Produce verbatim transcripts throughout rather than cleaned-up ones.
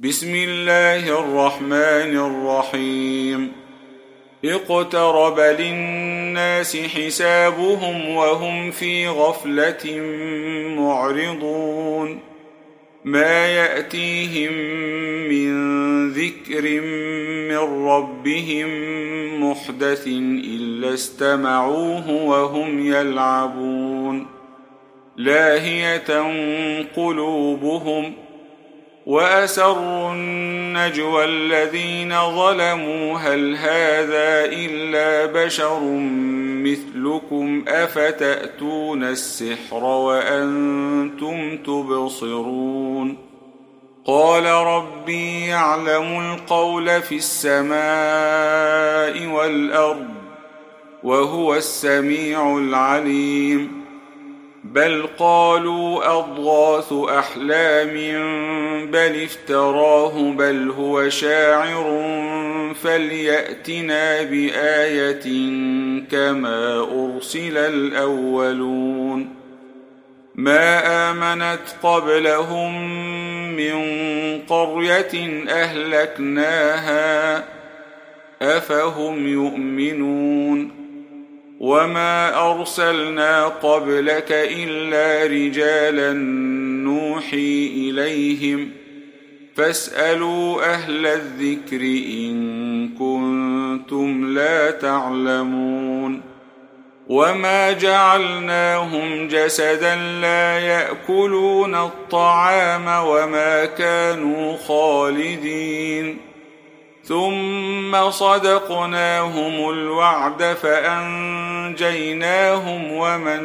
بسم الله الرحمن الرحيم اقترب للناس حسابهم وهم في غفلة معرضون ما يأتيهم من ذكر من ربهم محدث إلا استمعوه وهم يلعبون لاهية قلوبهم وأسروا النجوى الذين ظلموا هل هذا إلا بشر مثلكم أفتأتون السحر وأنتم تبصرون قال ربي يعلم القول في السماء والأرض وهو السميع العليم بل قالوا أضغاث أحلام بل افتراه بل هو شاعر فليأتنا بآية كما أرسل الأولون ما آمنت قبلهم من قرية أهلكناها أفهم يؤمنون وما أرسلنا قبلك إلا رجالا نوحي إليهم فاسألوا أهل الذكر إن كنتم لا تعلمون وما جعلناهم جسدا لا يأكلون الطعام وما كانوا خالدين ثم صدقناهم الوعد فأنجيناهم ومن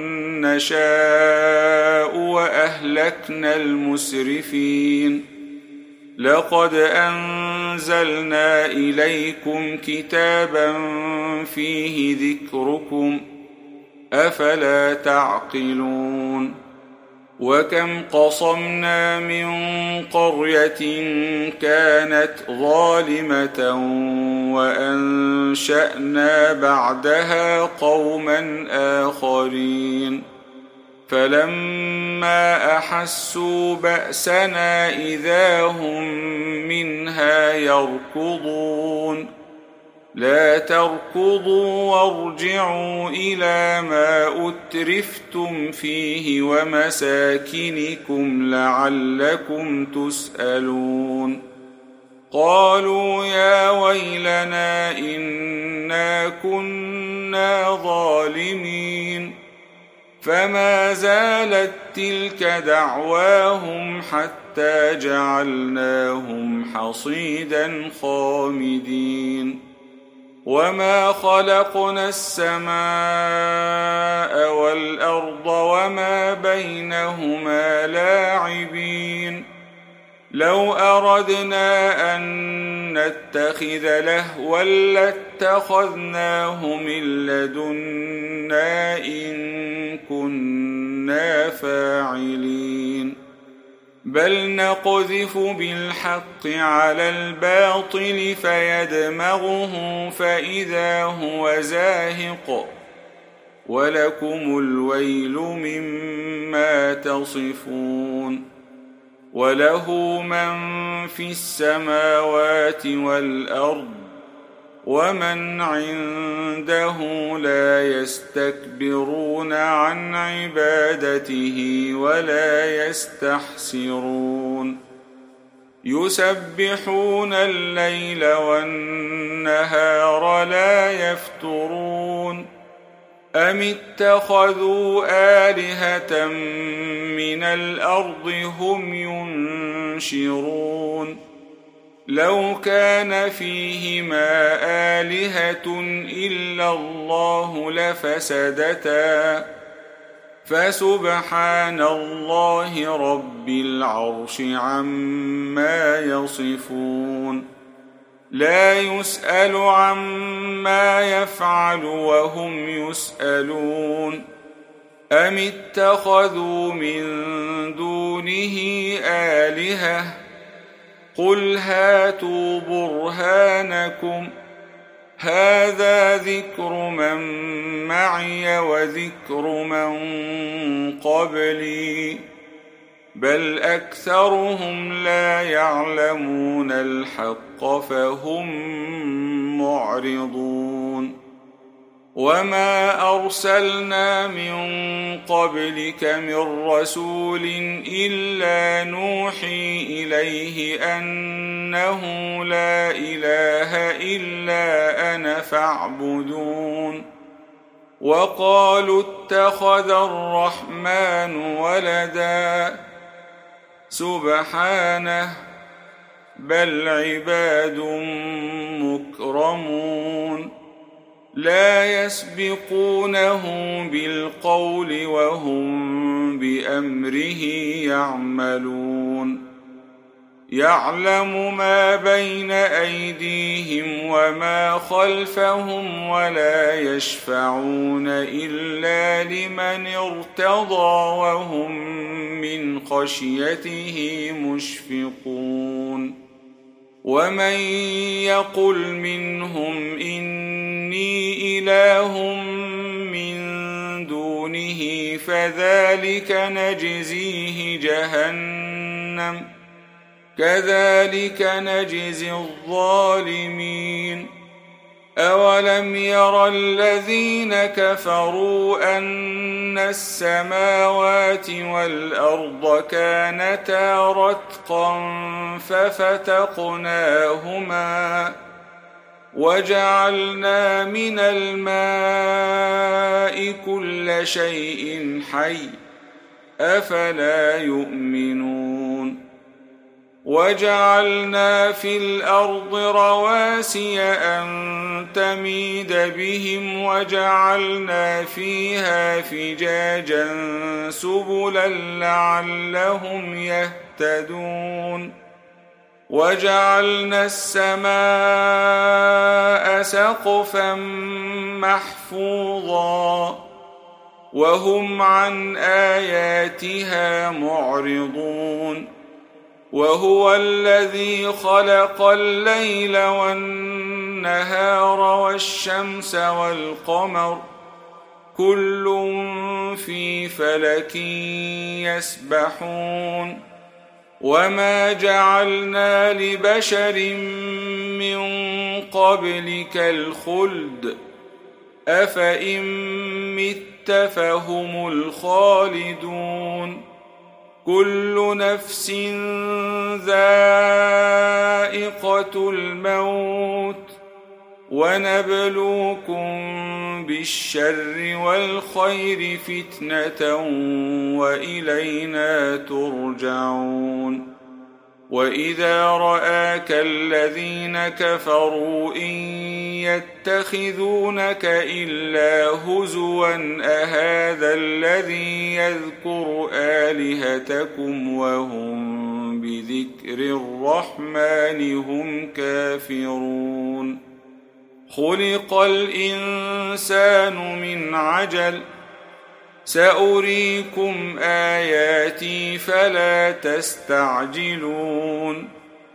نشاء وأهلكنا المسرفين لقد أنزلنا إليكم كتابا فيه ذكركم أفلا تعقلون وكم قصمنا من قرية كانت ظالمة وأنشأنا بعدها قوما آخرين فلما أحسوا بأسنا إذا هم منها يركضون لا تركضوا وارجعوا إلى ما أترفتم فيه ومساكنكم لعلكم تسألون قالوا يا ويلنا إنا كنا ظالمين فما زالت تلك دعواهم حتى جعلناهم حصيدا خامدين وما خلقنا السماء والأرض وما بينهما لاعبين لو أردنا أن نتخذ لهوا لاتخذناه من لدنا إن كنا فاعلين بل نقذف بالحق على الباطل فيدمغه فإذا هو زاهق ولكم الويل مما تصفون وله من في السماوات والأرض ومن عنده لا يستكبرون عن عبادته ولا يستحسرون يسبحون الليل والنهار لا يفترون أم اتخذوا آلهة من الأرض هم ينشرون لو كان فيهما آلهة إلا الله لفسدتا فسبحان الله رب العرش عما يصفون لا يسأل عما يفعل وهم يسألون أم اتخذوا من دونه آلهة قل هاتوا برهانكم هذا ذكر من معي وذكر من قبلي بل أكثرهم لا يعلمون الحق فهم معرضون وما أرسلنا من قبلك من رسول إلا نوحي إليه أنه لا إله إلا أنا فاعبدون وقالوا اتخذ الرحمن ولدا سبحانه بل عباد مكرمون لا يسبقونه بالقول وهم بأمره يعملون يعلم ما بين أيديهم وما خلفهم ولا يشفعون إلا لمن ارتضى وهم من خشيته مشفقون ومن يقل منهم إني إله من دونه فذلك نجزيه جهنم كذلك نجزي الظالمين أولم ير الذين كفروا أن السماوات والأرض كانتا رتقا ففتقناهما وجعلنا من الماء كل شيء حي أفلا يؤمنون وجعلنا في الأرض رواسي أن تميد بهم وجعلنا فيها فجاجا سبلا لعلهم يهتدون وجعلنا السماء سقفا محفوظا وهم عن آياتها معرضون وهو الذي خلق الليل والنهار والشمس والقمر كل في فلك يسبحون وما جعلنا لبشر من قبلك الخلد أفإن مت فهم الخالدون كل نفس ذائقة الموت ونبلوكم بالشر والخير فتنة وإلينا ترجعون وإذا رآك الذين كفروا إن يتخذونك إلا هزوا أهذا الذي يذكر آلهتكم وهم بذكر الرحمن هم كافرون خلق الإنسان من عجل سأريكم آياتي فلا تستعجلون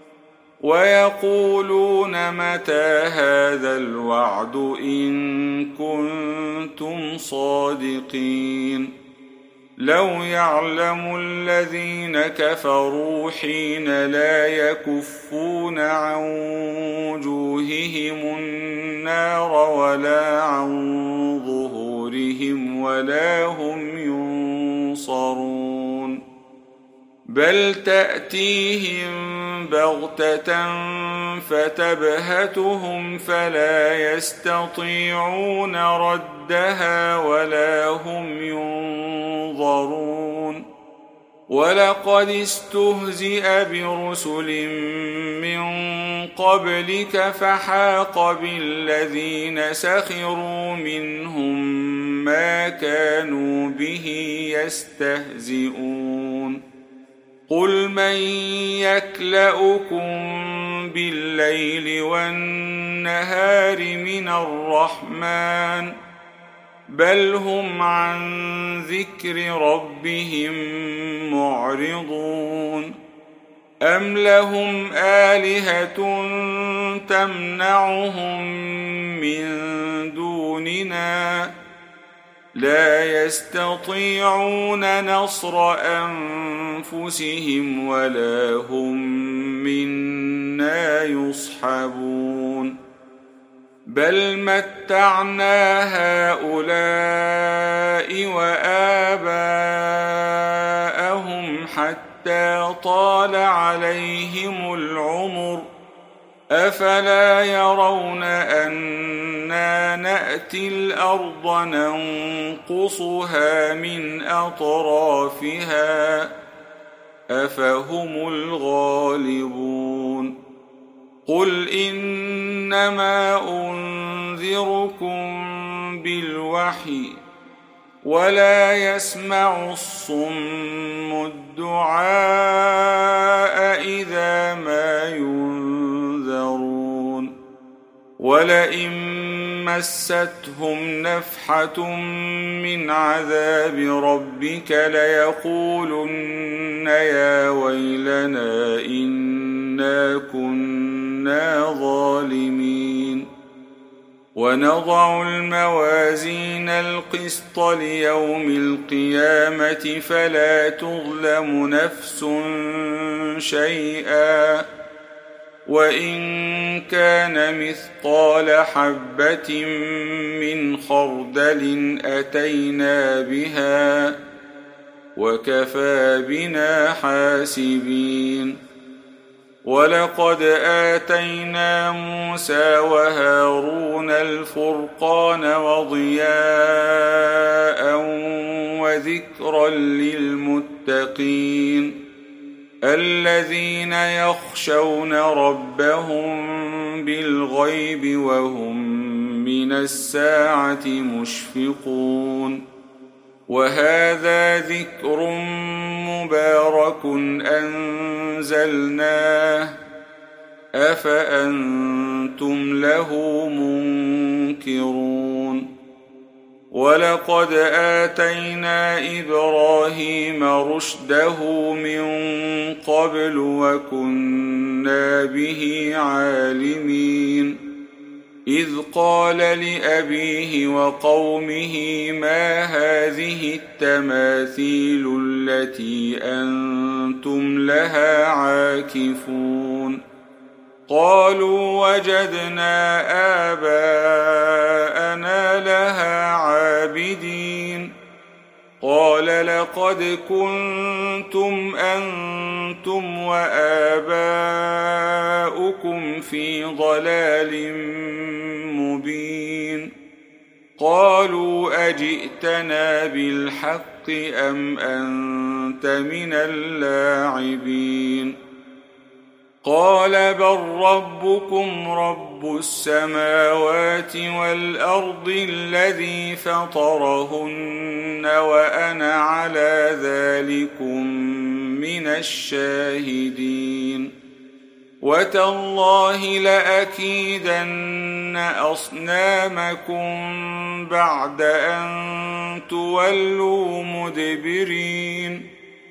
ويقولون متى هذا الوعد إن كنتم صادقين لو يعلم الذين كفروا حين لا يكفون عن وجوههم النار ولا عن ظهورهم ولا هم ينصرون بل تأتيهم بغتة فتبهتهم فلا يستطيعون ردها ولا هم ينظرون ولقد استهزئ برسل من قبلك فحاق بالذين سخروا منهم ما كانوا به يستهزئون قل من يكلؤكم بالليل والنهار من الرحمن بل هم عن ذكر ربهم معرضون أم لهم آلهة تمنعهم من دوننا لا يستطيعون نصر أنفسهم ولا هم منا يصحبون بل متعنا هؤلاء وآباءهم حتى طال عليهم العمر أفلا يرون أنا نأتي الأرض ننقصها من أطرافها أفهم الغالبون قل إنما أنذركم بالوحي ولا يسمع الصم الدعاء إذا ما ينذرون ولئن مستهم نفحة من عذاب ربك ليقولن يا ويلنا إنا كنا ظالمين ونضع الموازين القسط ليوم القيامة فلا تظلم نفس شيئا وإن كان مثقال حبة من خردل أتينا بها وكفى بنا حاسبين ولقد آتينا موسى وهارون الفرقان وضياء وذكرا للمتقين الذين يخشون ربهم بالغيب وهم من الساعة مشفقون وهذا ذكر مبارك أنزلناه أفأنتم له منكرون ولقد آتينا إبراهيم رشده من قبل وكنا به عالمين إذ قال لأبيه وقومه ما هذه التماثيل التي أنتم لها عاكفون قالوا وجدنا آباءنا لها عابدين قال لقد كنتم أنتم وآباؤكم في ضلال مبين قالوا أجئتنا بالحق أم أنت من اللاعبين قال بل ربكم رب السماوات والأرض الذي فطرهن وأنا على ذلكم من الشاهدين وتالله لأكيدن أصنامكم بعد أن تولوا مدبرين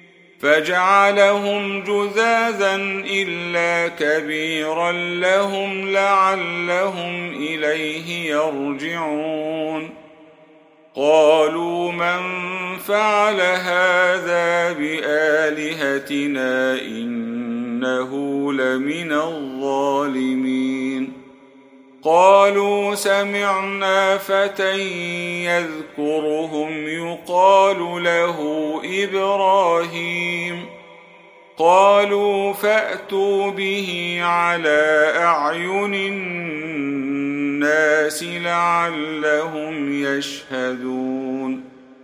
فجعلهم جذاذا إلا كبيرا لهم لعلهم إليه يرجعون قالوا من فعل هذا بآلهتنا إنه لمن الظالمين قالوا سمعنا فتى يذكرهم يقال له إبراهيم قالوا فأتوا به على أعين الناس لعلهم يشهدون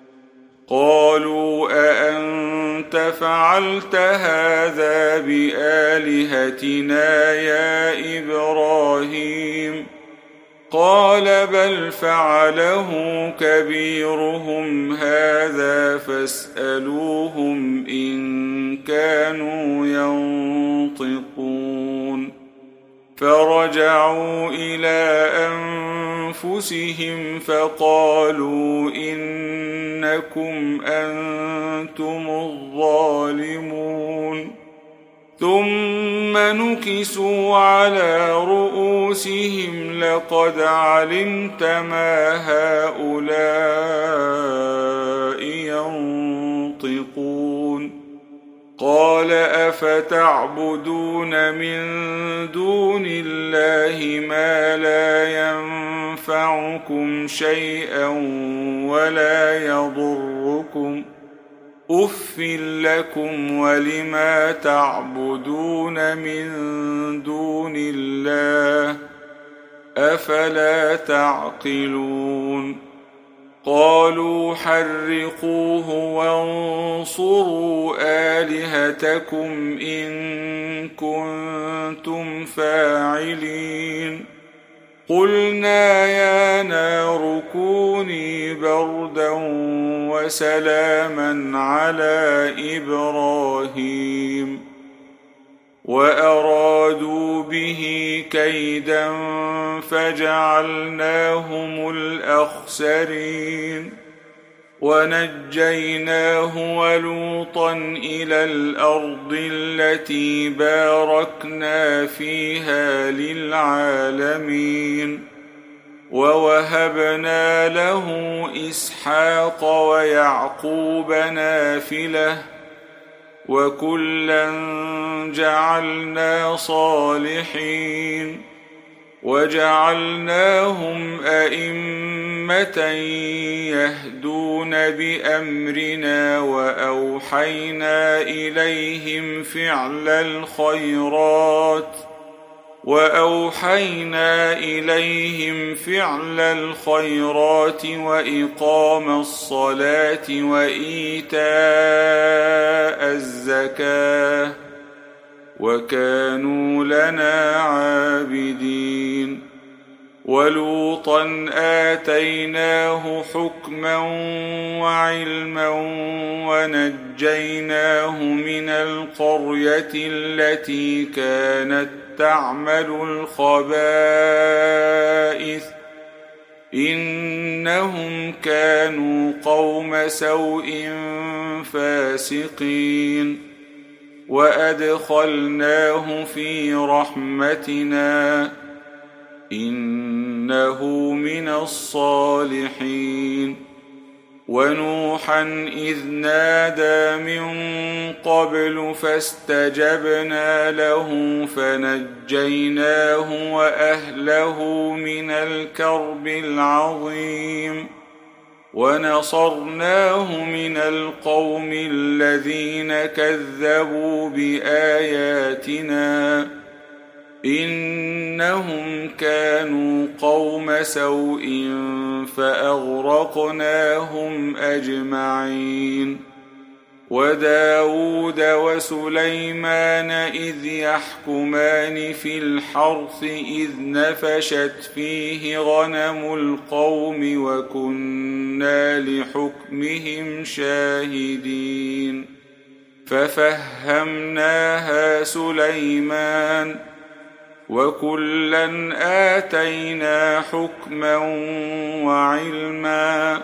قالوا أأنت فعلت هذا بآلهتنا يا إبراهيم قال بل فعله كبيرهم هذا فاسألوهم إن كانوا ينطقون فرجعوا إلى أنفسهم فقالوا إنكم أنتم الظالمون ثم نكسوا على رؤوسهم لقد علمت ما هؤلاء ينطقون قال أفتعبدون من دون الله ما لا ينفعكم شيئا ولا يضركم أف لكم ولما تعبدون من دون الله أفلا تعقلون قالوا حرقوه وانصروا آلهتكم إن كنتم فاعلين قلنا يا نار كوني بردا وسلاما على إبراهيم وأرادوا به كيدا فجعلناهم الأخسرين ونجيناه ولوطا إلى الأرض التي باركنا فيها للعالمين ووهبنا له إسحاق ويعقوب نافلة وكلا جعلنا صالحين وجعلناهم أئمة يهدون بأمرنا وأوحينا إليهم فعل الخيرات وأوحينا إليهم فعل الخيرات وإقام الصلاة وإيتاء الزكاة وكانوا لنا عابدين ولوطا آتيناه حكما وعلما ونجيناه من القرية التي كانت تعمل الخبائث إنهم كانوا قوم سوء فاسقين وأدخلناه في رحمتنا إنه من الصالحين ونوحا إذ نادى من قبل فاستجبنا له فنجيناه وأهله من الكرب العظيم ونصرناه من القوم الذين كذبوا بآياتنا إنهم كانوا قوم سوء فأغرقناهم أجمعين وداود وسليمان إذ يحكمان في الحرث إذ نفشت فيه غنم القوم وكنا لحكمهم شاهدين ففهمناها سليمان وكلا آتينا حكما وعلما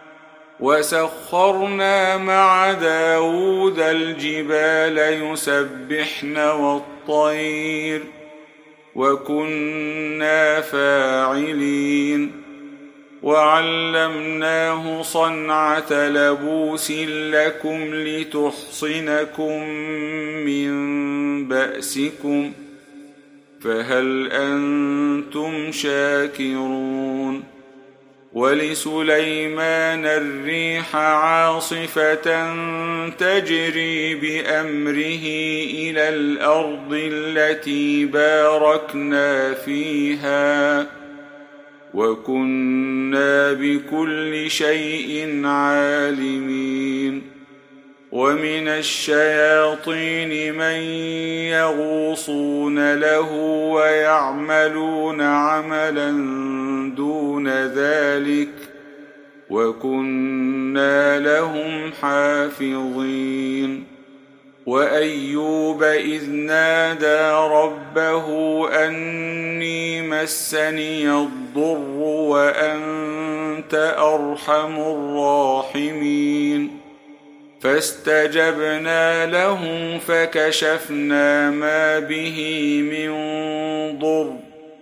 وسخرنا مع داود الجبال يسبحن والطير وكنا فاعلين وعلمناه صنعة لبوس لكم لتحصنكم من بأسكم فهل أنتم شاكرون ولسليمان الريح عاصفة تجري بأمره إلى الأرض التي باركنا فيها وكنا بكل شيء عالمين ومن الشياطين من يغوصون له ويعملون عملا دون ذلك وكنا لهم حافظين وأيوب إذ نادى ربه أني مسني الضر وأنت أرحم الراحمين فاستجبنا له فكشفنا ما به من ضر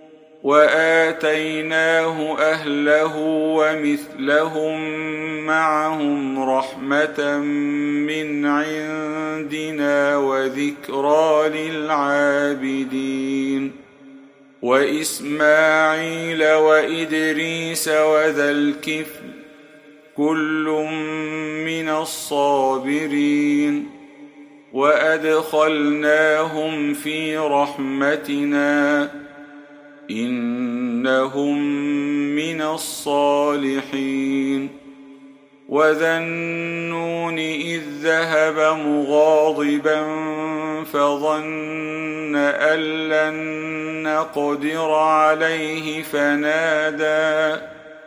وآتيناه أهله ومثلهم معهم رحمة من عندنا وذكرى للعابدين وإسماعيل وإدريس وذا الكفل كل من الصابرين وأدخلناهم في رحمتنا إنهم من الصالحين وذا النون إذ ذهب مغاضبا فظن أن لن نقدر عليه فنادى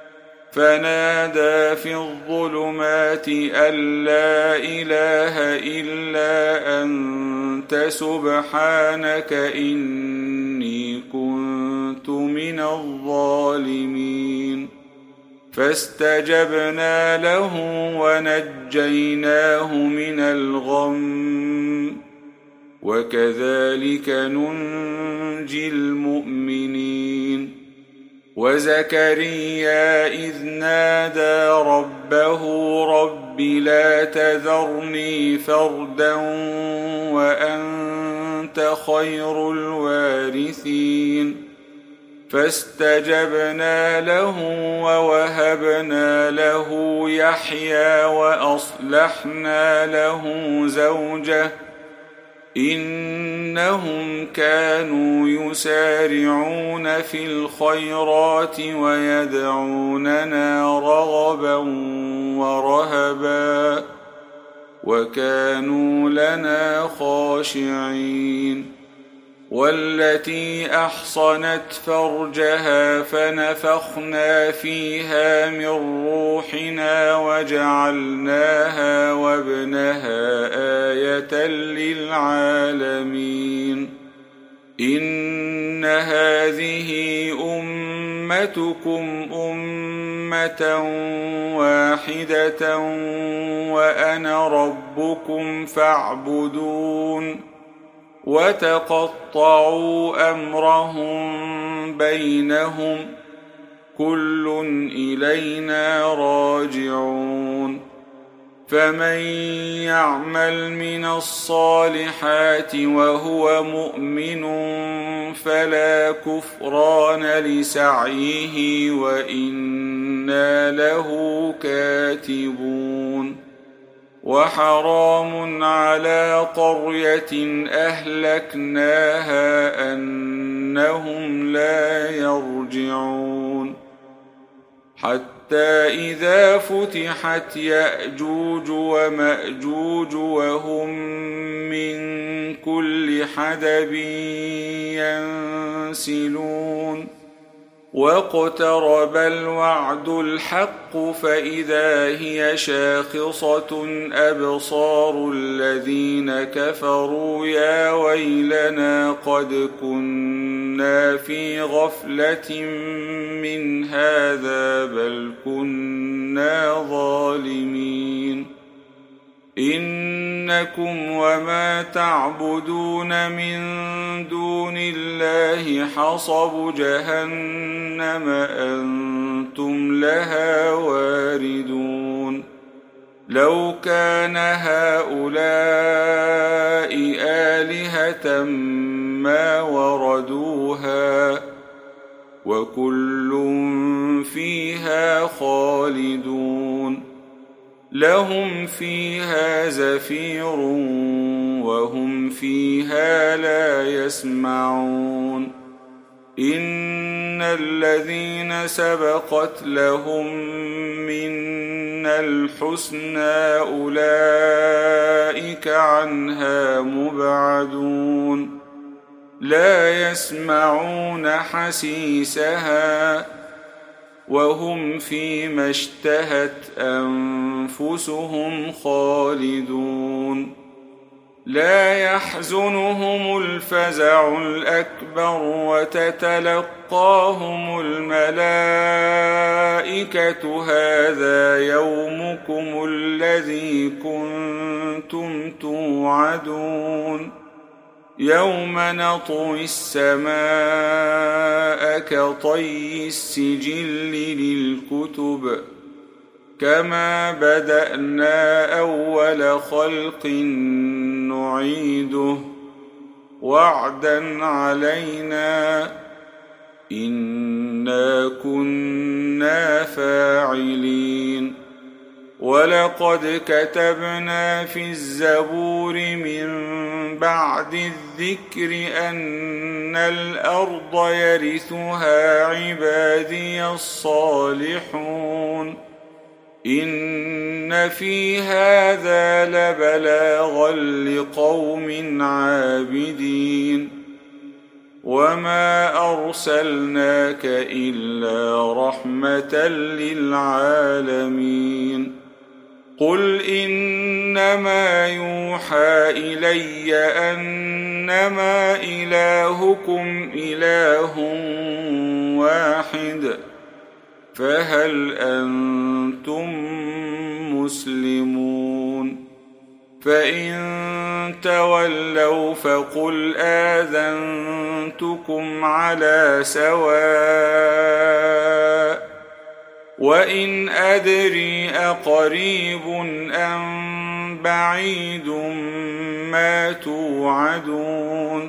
فنادى في الظلمات أن لا إله إلا أنت سبحانك إني كنت من الظالمين فاستجبنا له ونجيناه من الغم وكذلك ننجي المؤمنين وزكريا إذ نادى ربه رب لا تذرني فردا وأنت خير الوارثين فاستجبنا له ووهبنا له يحيى وأصلحنا له زوجه إنهم كانوا يسارعون في الخيرات ويدعوننا رغبا ورهبا وكانوا لنا خاشعين والتي أحصنت فرجها فنفخنا فيها من روحنا وجعلناها وابنها آية للعالمين إن هذه أمتكم أمة واحدة وأنا ربكم فاعبدون وتقطعوا أمرهم بينهم كل إلينا راجعون فمن يعمل من الصالحات وهو مؤمن فلا كفران لسعيه وإنا له كاتبون وحرام على قرية أهلكناها أنهم لا يرجعون حتى إذا فتحت يأجوج ومأجوج وهم من كل حدب ينسلون واقترب الوعد الحق فإذا هي شاخصة أبصار الذين كفروا يا ويلنا قد كنا في غفلة من هذا بل كنا ظالمين إنكم وما تعبدون من دون الله حصب جهنم أنتم لها واردون لو كان هؤلاء آلهة ما وردوها وكل فيها خالدون لهم فيها زفير وهم فيها لا يسمعون إن الذين سبقت لهم منا الحسنى أولئك عنها مبعدون لا يسمعون حسيسها وهم فيما اشتهت أنفسهم خالدون لا يحزنهم الفزع الأكبر وتتلقاهم الملائكة هذا يومكم الذي كنتم توعدون يوم نطوي السماء كطي السجل للكتب كما بدأنا أول خلق نعيده وعدا علينا إنا كنا فاعلين ولقد كتبنا في الزبور من بعد الذكر أن الأرض يرثها عبادي الصالحون إن في هذا لبلاغا لقوم عابدين وما أرسلناك إلا رحمة للعالمين قل إنما يوحى إلي أنما إلهكم إله واحد فهل أنتم مسلمون فإن تولوا فقل آذنتكم على سواء وإن أدري أقريب أم بعيد ما توعدون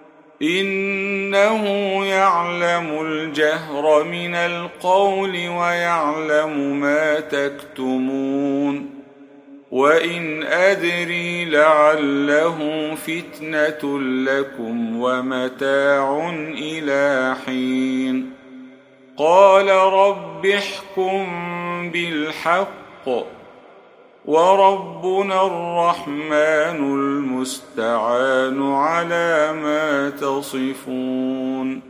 إنه يعلم الجهر من القول ويعلم ما تكتمون وإن أدري لعله فتنة لكم ومتاع إلى حين قال رب احكم بالحق وربنا الرحمن المستعان على ما تصفون